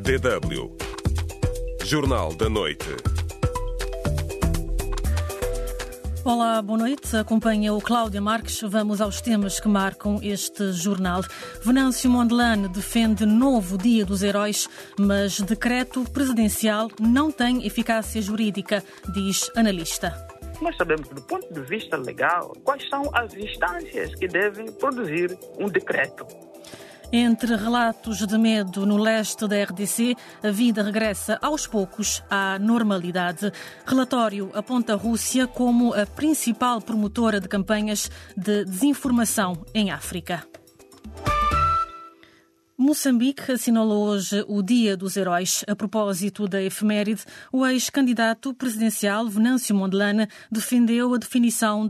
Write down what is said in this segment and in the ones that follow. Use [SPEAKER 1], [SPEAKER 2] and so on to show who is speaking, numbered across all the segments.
[SPEAKER 1] DW Jornal da Noite.
[SPEAKER 2] Olá, boa noite. Acompanha o Cláudia Marques. Vamos aos temas que marcam este jornal. Venâncio Mondlane defende novo Dia dos Heróis, mas decreto presidencial não tem eficácia jurídica, diz analista.
[SPEAKER 3] Nós sabemos, do ponto de vista legal, quais são as instâncias que devem produzir um decreto.
[SPEAKER 2] Entre relatos de medo no leste da RDC, a vida regressa aos poucos à normalidade. Relatório aponta a Rússia como a principal promotora de campanhas de desinformação em África. Moçambique assinalou hoje o Dia dos Heróis. A propósito da efeméride, o ex-candidato presidencial Venâncio Mondlane defendeu a definição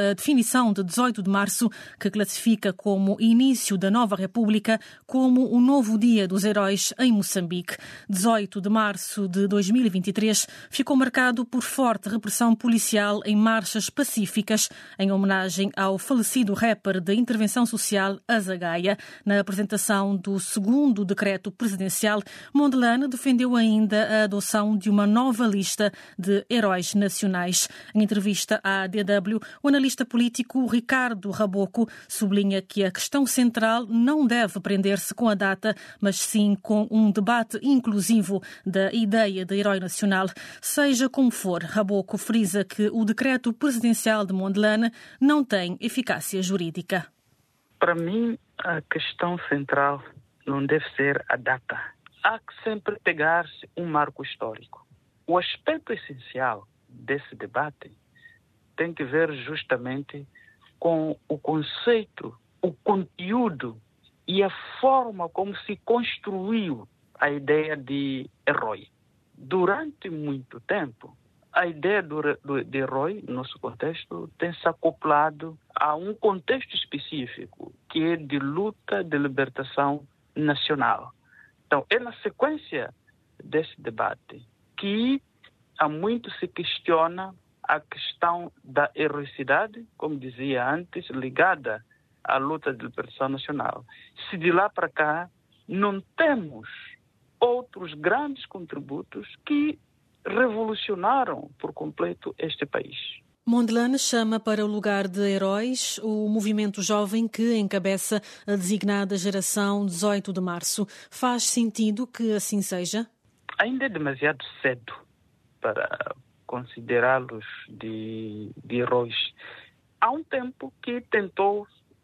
[SPEAKER 2] de 18 de março, que classifica como início da nova República, como o novo Dia dos Heróis em Moçambique. 18 de março de 2023 ficou marcado por forte repressão policial em marchas pacíficas, em homenagem ao falecido rapper de intervenção social Azagaia. Na apresentação do segundo decreto presidencial, Mondlane defendeu ainda a adoção de uma nova lista de heróis nacionais. Em entrevista à DW, o analista político Ricardo Raboco sublinha que a questão central não deve prender-se com a data, mas sim com um debate inclusivo da ideia de herói nacional. Seja como for, Raboco frisa que o decreto presidencial de Mondlane não tem eficácia jurídica.
[SPEAKER 3] Para mim, a questão central não deve ser a data. Há que sempre pegar-se um marco histórico. O aspecto essencial desse debate tem que ver justamente com o conceito, o conteúdo e a forma como se construiu a ideia de herói. Durante muito tempo, a ideia de herói, no nosso contexto, tem se acoplado a um contexto específico, que é de luta de libertação nacional. Então, é na sequência desse debate que há muito se questiona a questão da heroicidade, como dizia antes, ligada à luta de libertação nacional. Se de lá para cá não temos outros grandes contributos que revolucionaram por completo este país.
[SPEAKER 2] Mondlane chama para o lugar de heróis o movimento jovem que encabeça a designada geração 18 de março. Faz sentido que assim seja?
[SPEAKER 3] Ainda é demasiado cedo para considerá-los de heróis. Há um tempo que tentou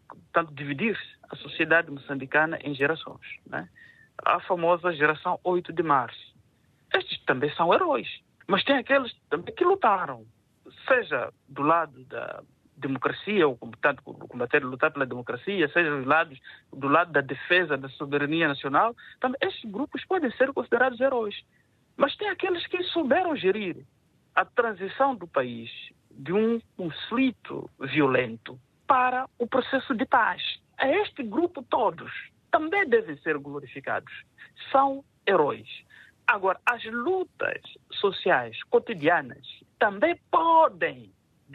[SPEAKER 3] dividir a sociedade moçambicana em gerações, né? A famosa geração 8 de março. Estes também são heróis, mas tem aqueles também que lutaram, seja do lado da democracia, ou lutar pela democracia, seja do lado da defesa da soberania nacional. Também estes grupos podem ser considerados heróis. Mas tem aqueles que souberam gerir a transição do país de um conflito violento para o processo de paz. A este grupo todos também devem ser glorificados. São heróis. Agora, as lutas sociais cotidianas também podem,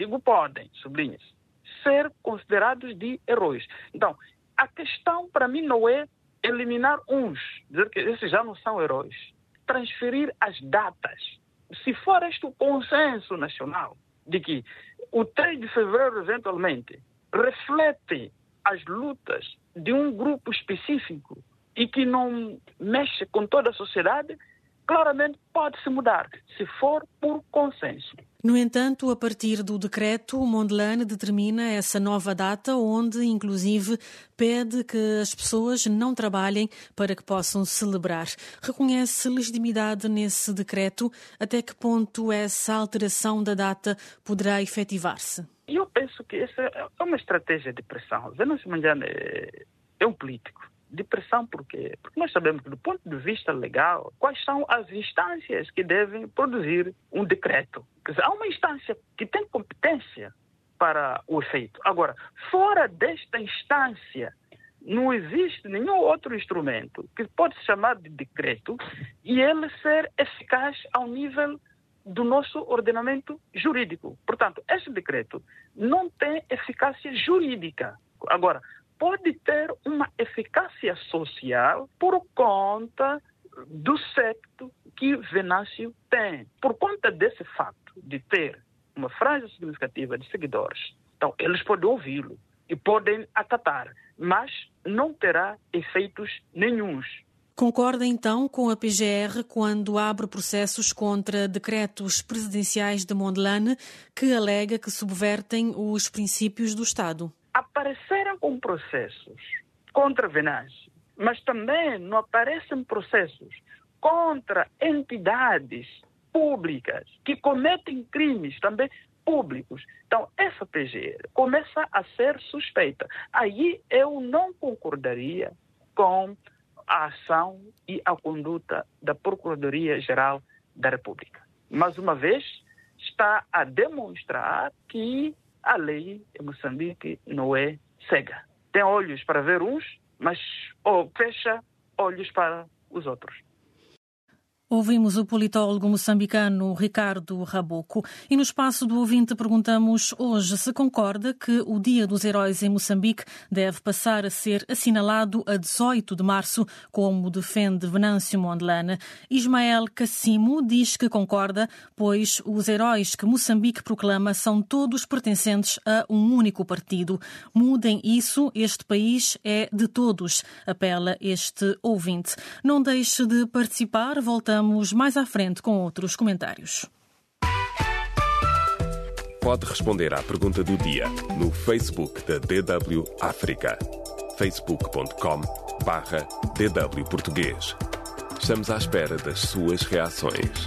[SPEAKER 3] sublinha-se, ser considerados de heróis. Então, a questão para mim não é eliminar uns, dizer que esses já não são heróis, transferir as datas. Se for este o consenso nacional de que o 3 de fevereiro, eventualmente, reflete as lutas de um grupo específico e que não mexe com toda a sociedade, claramente pode-se mudar, se for por consenso.
[SPEAKER 2] No entanto, a partir do decreto, Mondlane determina essa nova data, onde, inclusive, pede que as pessoas não trabalhem para que possam celebrar. Reconhece legitimidade nesse decreto? Até que ponto essa alteração da data poderá efetivar-se?
[SPEAKER 3] Eu penso que essa é uma estratégia de pressão. Venâncio Mondlane é um político. De pressão por quê? Porque nós sabemos que, do ponto de vista legal, quais são as instâncias que devem produzir um decreto. Quer dizer, há uma instância que tem competência para o efeito. Agora, fora desta instância, não existe nenhum outro instrumento que pode se chamar de decreto e ele ser eficaz ao nível do nosso ordenamento jurídico. Portanto, este decreto não tem eficácia jurídica. Agora, pode ter uma eficácia social por conta do septo que Venâncio tem. Por conta desse facto de ter uma franja significativa de seguidores, então eles podem ouvi-lo e podem acatar, mas não terá efeitos nenhuns.
[SPEAKER 2] Concorda então com a PGR quando abre processos contra decretos presidenciais de Mondlane que alega que subvertem os princípios do Estado?
[SPEAKER 3] Apareceram com processos contra Venâncio, mas também não aparecem processos contra entidades públicas que cometem crimes também públicos. Então, essa PGR começa a ser suspeita. Aí eu não concordaria com a ação e a conduta da Procuradoria-Geral da República. Mais uma vez, está a demonstrar que a lei em Moçambique não é cega. Tem olhos para ver uns, mas fecha olhos para os outros.
[SPEAKER 2] Ouvimos o politólogo moçambicano Ricardo Raboco e no espaço do ouvinte perguntamos hoje se concorda que o Dia dos Heróis em Moçambique deve passar a ser assinalado a 18 de março, como defende Venâncio Mondlane. Ismael Cassimo diz que concorda, pois os heróis que Moçambique proclama são todos pertencentes a um único partido. Mudem isso, este país é de todos, apela este ouvinte. Não deixe de participar, voltamos mais à frente com outros comentários.
[SPEAKER 1] Pode responder à pergunta do dia no Facebook da DW África. facebook.com/DW Português. Estamos à espera das suas reações.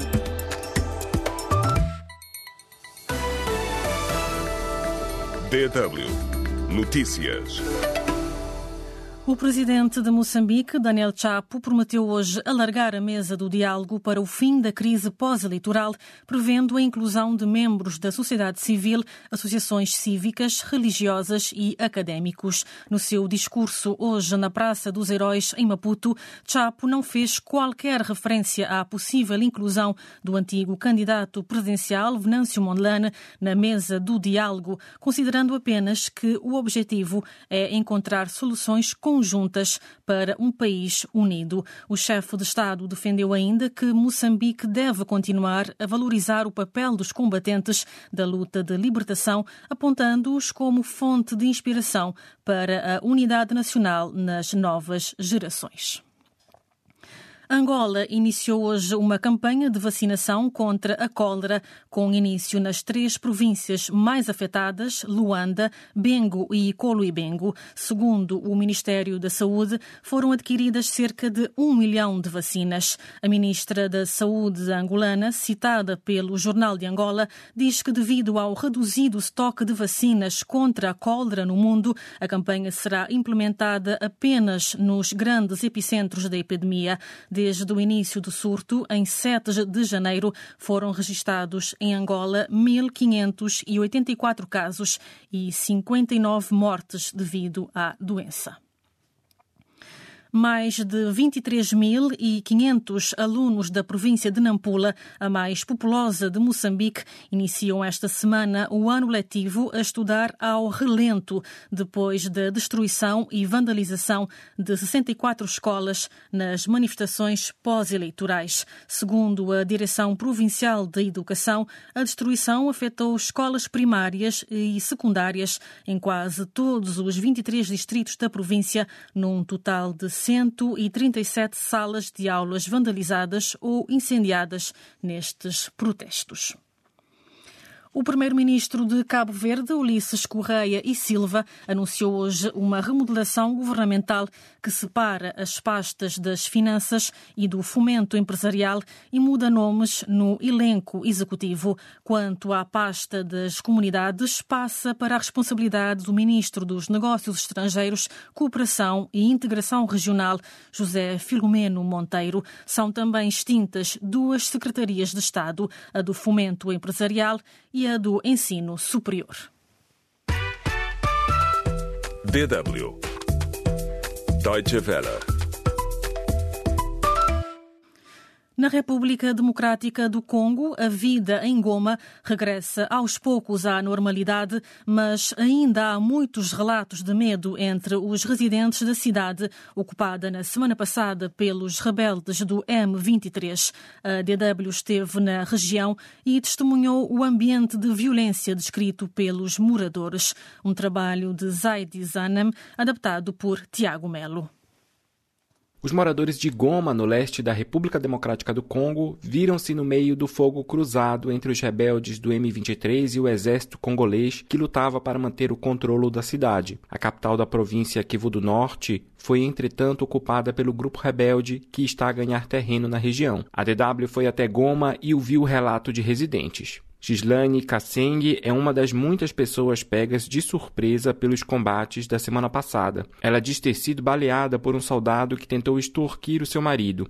[SPEAKER 1] DW Notícias.
[SPEAKER 2] O presidente de Moçambique, Daniel Chapo, prometeu hoje alargar a mesa do diálogo para o fim da crise pós-eleitoral, prevendo a inclusão de membros da sociedade civil, associações cívicas, religiosas e académicos. No seu discurso hoje na Praça dos Heróis, em Maputo, Chapo não fez qualquer referência à possível inclusão do antigo candidato presidencial, Venâncio Mondlane, na mesa do diálogo, considerando apenas que o objetivo é encontrar soluções conjuntas para um país unido. O chefe de Estado defendeu ainda que Moçambique deve continuar a valorizar o papel dos combatentes da luta de libertação, apontando-os como fonte de inspiração para a unidade nacional nas novas gerações. Angola iniciou hoje uma campanha de vacinação contra a cólera, com início nas 3 províncias mais afetadas, Luanda, Bengo e Coluibengo. Segundo o Ministério da Saúde, foram adquiridas cerca de 1 milhão de vacinas. A ministra da Saúde angolana, citada pelo Jornal de Angola, diz que devido ao reduzido estoque de vacinas contra a cólera no mundo, a campanha será implementada apenas nos grandes epicentros da epidemia. Desde o início do surto, em 7 de janeiro, foram registados em Angola 1.584 casos e 59 mortes devido à doença. Mais de 23.500 alunos da província de Nampula, a mais populosa de Moçambique, iniciam esta semana o ano letivo a estudar ao relento, depois da destruição e vandalização de 64 escolas nas manifestações pós-eleitorais. Segundo a Direção Provincial de Educação, a destruição afetou escolas primárias e secundárias em quase todos os 23 distritos da província, num total de 137 salas de aulas vandalizadas ou incendiadas nestes protestos. O primeiro-ministro de Cabo Verde, Ulisses Correia e Silva, anunciou hoje uma remodelação governamental que separa as pastas das finanças e do fomento empresarial e muda nomes no elenco executivo. Quanto à pasta das comunidades, passa para a responsabilidade do ministro dos Negócios Estrangeiros, Cooperação e Integração Regional, José Filomeno Monteiro. São também extintas 2 secretarias de Estado, a do Fomento Empresarial e a do Ensino Superior.
[SPEAKER 1] DW Deutsche Welle.
[SPEAKER 2] Na República Democrática do Congo, a vida em Goma regressa aos poucos à normalidade, mas ainda há muitos relatos de medo entre os residentes da cidade, ocupada na semana passada pelos rebeldes do M23. A DW esteve na região e testemunhou o ambiente de violência descrito pelos moradores. Um trabalho de Zaidi Zanem, adaptado por Tiago Melo.
[SPEAKER 4] Os moradores de Goma, no leste da República Democrática do Congo, viram-se no meio do fogo cruzado entre os rebeldes do M23 e o exército congolês que lutava para manter o controle da cidade. A capital da província, Kivu do Norte, foi entretanto ocupada pelo grupo rebelde que está a ganhar terreno na região. A DW foi até Goma e ouviu o relato de residentes. Gislane Kasseng é uma das muitas pessoas pegas de surpresa pelos combates da semana passada. Ela diz ter sido baleada por um soldado que tentou extorquir o seu marido.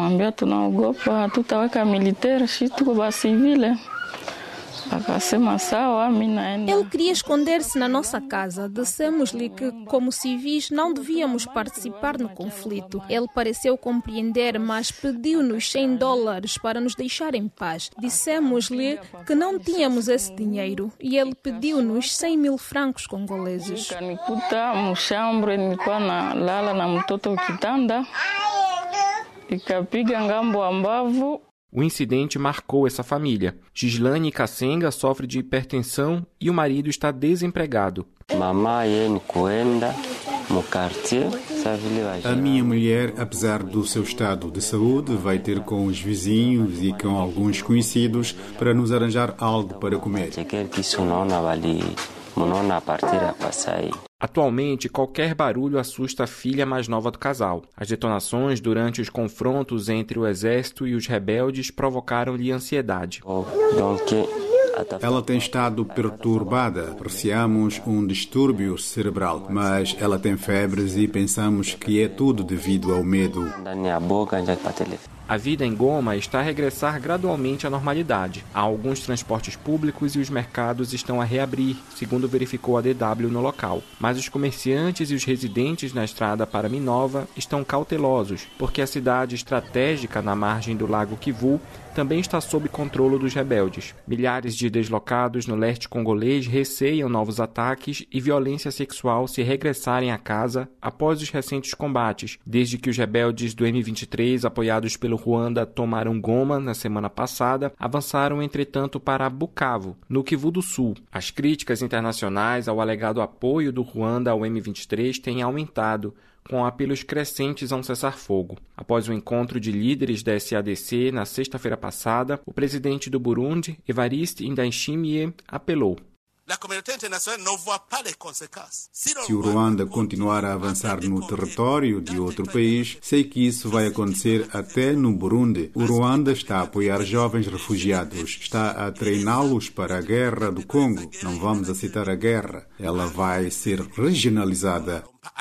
[SPEAKER 5] Ele queria esconder-se na nossa casa. Dissemos-lhe que, como civis, não devíamos participar no conflito. Ele pareceu compreender, mas pediu-nos $100 para nos deixar em paz. Dissemos-lhe que não tínhamos esse dinheiro e ele pediu-nos 100.000 francos congoleses.
[SPEAKER 4] O incidente marcou essa família. Gislane Kassenga sofre de hipertensão e o marido está desempregado.
[SPEAKER 6] A minha mulher, apesar do seu estado de saúde, vai ter com os vizinhos e com alguns conhecidos para nos arranjar algo para comer.
[SPEAKER 4] Atualmente, qualquer barulho assusta a filha mais nova do casal. As detonações durante os confrontos entre o exército e os rebeldes provocaram-lhe ansiedade.
[SPEAKER 6] Ela tem estado perturbada. Receamos um distúrbio cerebral, mas ela tem febres e pensamos que é tudo devido ao medo.
[SPEAKER 4] A vida em Goma está a regressar gradualmente à normalidade. Há alguns transportes públicos e os mercados estão a reabrir, segundo verificou a DW no local. Mas os comerciantes e os residentes na estrada para Minova estão cautelosos, porque a cidade estratégica na margem do lago Kivu também está sob controle dos rebeldes. Milhares de deslocados no leste congolês receiam novos ataques e violência sexual se regressarem à casa após os recentes combates, desde que os rebeldes do M23, apoiados pelo Ruanda, tomaram Goma na semana passada, avançaram entretanto para Bukavu, no Kivu do Sul. As críticas internacionais ao alegado apoio do Ruanda ao M23 têm aumentado, com apelos crescentes a um cessar-fogo. Após o encontro de líderes da SADC na sexta-feira passada, o presidente do Burundi, Evariste Ndayishimiye, apelou.
[SPEAKER 6] Se o Ruanda continuar a avançar no território de outro país, sei que isso vai acontecer até no Burundi. O Ruanda está a apoiar jovens refugiados, está a treiná-los para a guerra do Congo. Não vamos aceitar a guerra. Ela vai ser regionalizada.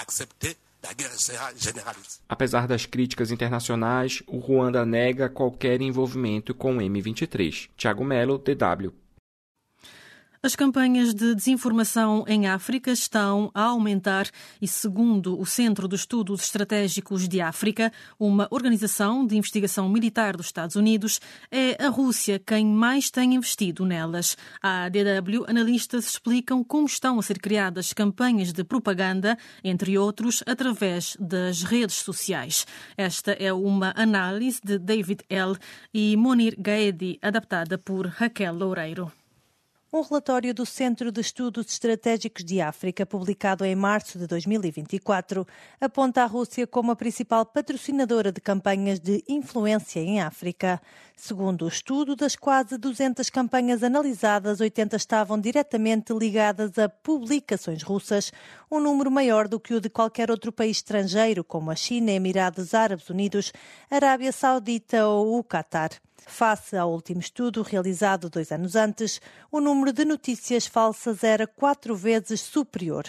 [SPEAKER 4] Apesar das críticas internacionais, o Ruanda nega qualquer envolvimento com o M23. Tiago Melo, DW.
[SPEAKER 2] As campanhas de desinformação em África estão a aumentar e, segundo o Centro de Estudos Estratégicos de África, uma organização de investigação militar dos Estados Unidos, é a Rússia quem mais tem investido nelas. À DW, analistas explicam como estão a ser criadas campanhas de propaganda, entre outros, através das redes sociais. Esta é uma análise de David L. e Monir Gaedi, adaptada por Raquel Loureiro.
[SPEAKER 7] Um relatório do Centro de Estudos Estratégicos de África, publicado em março de 2024, aponta a Rússia como a principal patrocinadora de campanhas de influência em África. Segundo o estudo, das quase 200 campanhas analisadas, 80 estavam diretamente ligadas a publicações russas, um número maior do que o de qualquer outro país estrangeiro, como a China, Emirados Árabes Unidos, Arábia Saudita ou o Catar. Face ao último estudo, realizado 2 anos antes, o número de notícias falsas era 4 vezes superior.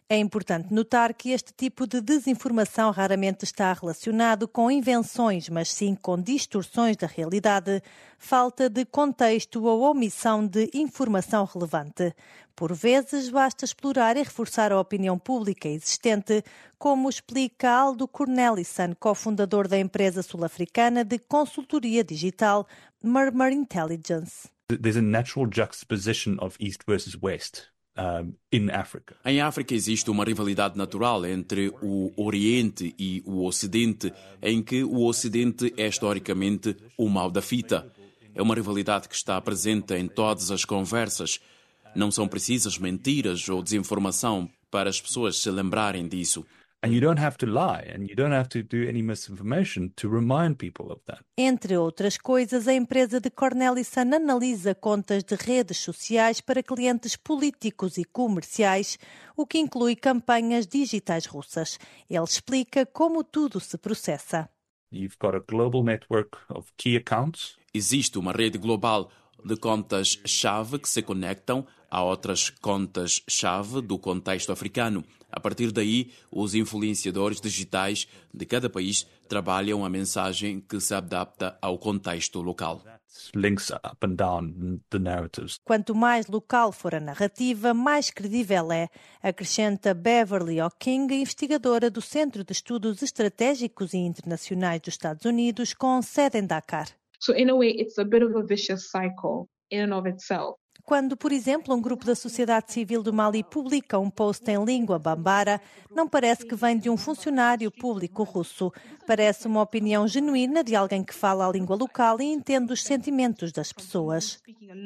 [SPEAKER 7] É importante notar que este tipo de desinformação raramente está relacionado com invenções, mas sim com distorções da realidade, falta de contexto ou omissão de informação relevante. Por vezes, basta explorar e reforçar a opinião pública existente, como explica Aldo Cornelissen, cofundador da empresa sul-africana de consultoria digital Murmur Intelligence.
[SPEAKER 8] There's a natural juxtaposition of East versus West.
[SPEAKER 9] Em África existe uma rivalidade natural entre o Oriente e o Ocidente, em que o Ocidente é historicamente o mal da fita. É uma rivalidade que está presente em todas as conversas. Não são precisas mentiras ou desinformação para as pessoas se lembrarem disso.
[SPEAKER 8] And you don't have to lie, and you don't have to do any misinformation to remind people of that.
[SPEAKER 7] Entre outras coisas, a empresa de Cornelissen analisa contas de redes sociais para clientes políticos e comerciais, o que inclui campanhas digitais russas. Ele explica como tudo se processa.
[SPEAKER 8] You've got a global network of key accounts.
[SPEAKER 9] Existe uma rede global de contas-chave que se conectam a outras contas-chave do contexto africano. A partir daí, os influenciadores digitais de cada país trabalham a mensagem que se adapta ao contexto local.
[SPEAKER 8] Links up and down the narratives.
[SPEAKER 7] Quanto mais local for a narrativa, mais credível é, acrescenta Beverly O'King, investigadora do Centro de Estudos Estratégicos e Internacionais dos Estados Unidos, com sede em Dakar.
[SPEAKER 10] So in a way, it's a bit of a vicious cycle in and of itself.
[SPEAKER 7] Quando, por exemplo, um grupo da sociedade civil do Mali publica um post em língua bambara, não parece que vem de um funcionário público russo. Parece uma opinião genuína de alguém que fala a língua local e entende os sentimentos das pessoas.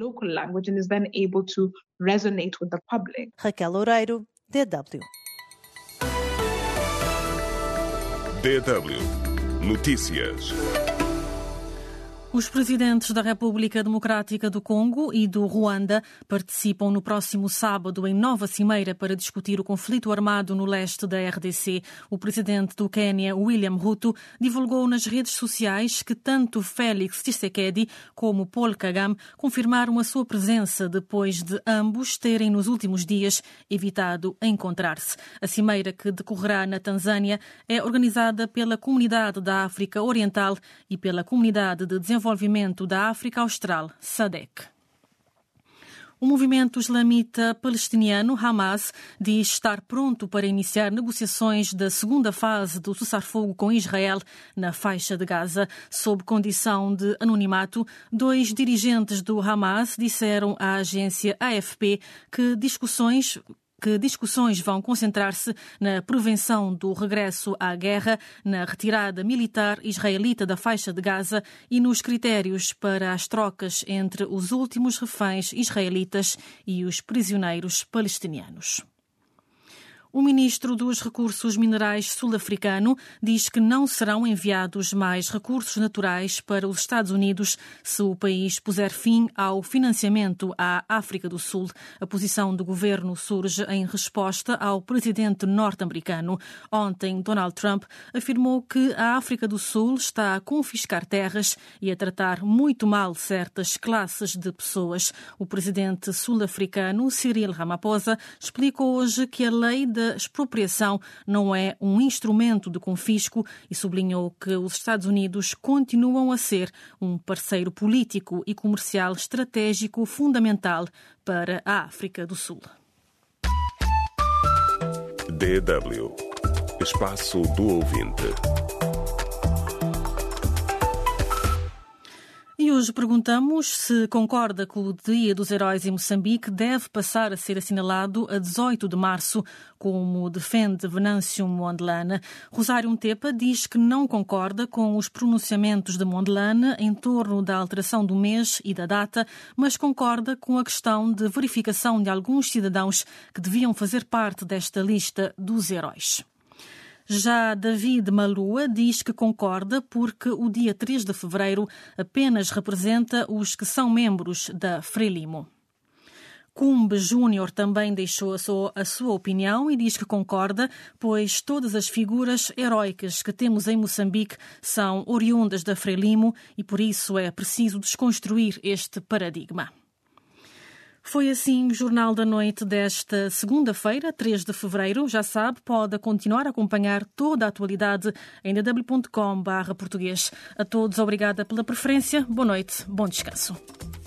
[SPEAKER 7] Raquel Loureiro, DW.
[SPEAKER 1] DW Notícias.
[SPEAKER 2] Os presidentes da República Democrática do Congo e do Ruanda participam no próximo sábado em nova cimeira para discutir o conflito armado no leste da RDC. O presidente do Quênia, William Ruto, divulgou nas redes sociais que tanto Félix Tshisekedi como Paul Kagame confirmaram a sua presença depois de ambos terem nos últimos dias evitado encontrar-se. A cimeira, que decorrerá na Tanzânia, é organizada pela Comunidade da África Oriental e pela Comunidade de Desenvolvimento da África Austral, SADC. O movimento islamita palestiniano Hamas diz estar pronto para iniciar negociações da segunda fase do cessar-fogo com Israel na faixa de Gaza. Sob condição de anonimato, 2 dirigentes do Hamas disseram à agência AFP que discussões vão concentrar-se na prevenção do regresso à guerra, na retirada militar israelita da faixa de Gaza e nos critérios para as trocas entre os últimos reféns israelitas e os prisioneiros palestinianos. O ministro dos Recursos Minerais sul-africano diz que não serão enviados mais recursos naturais para os Estados Unidos se o país puser fim ao financiamento à África do Sul. A posição do governo surge em resposta ao presidente norte-americano. Ontem, Donald Trump afirmou que a África do Sul está a confiscar terras e a tratar muito mal certas classes de pessoas. O presidente sul-africano, Cyril Ramaphosa, explicou hoje que a lei da expropriação não é um instrumento de confisco e sublinhou que os Estados Unidos continuam a ser um parceiro político e comercial estratégico fundamental para a África do Sul.
[SPEAKER 1] DW Espaço do Ouvinte.
[SPEAKER 2] E hoje perguntamos se concorda que o Dia dos Heróis em Moçambique deve passar a ser assinalado a 18 de março, como defende Venâncio Mondlane. Rosário Mtepa diz que não concorda com os pronunciamentos de Mondlane em torno da alteração do mês e da data, mas concorda com a questão de verificação de alguns cidadãos que deviam fazer parte desta lista dos heróis. Já David Malua diz que concorda porque o dia 3 de fevereiro apenas representa os que são membros da Frelimo. Cumbe Júnior também deixou a sua opinião e diz que concorda, pois todas as figuras heróicas que temos em Moçambique são oriundas da Frelimo e por isso é preciso desconstruir este paradigma. Foi assim o Jornal da Noite desta segunda-feira, 3 de fevereiro. Já sabe, pode continuar a acompanhar toda a atualidade em dw.com/português. A todos, obrigada pela preferência. Boa noite, bom descanso.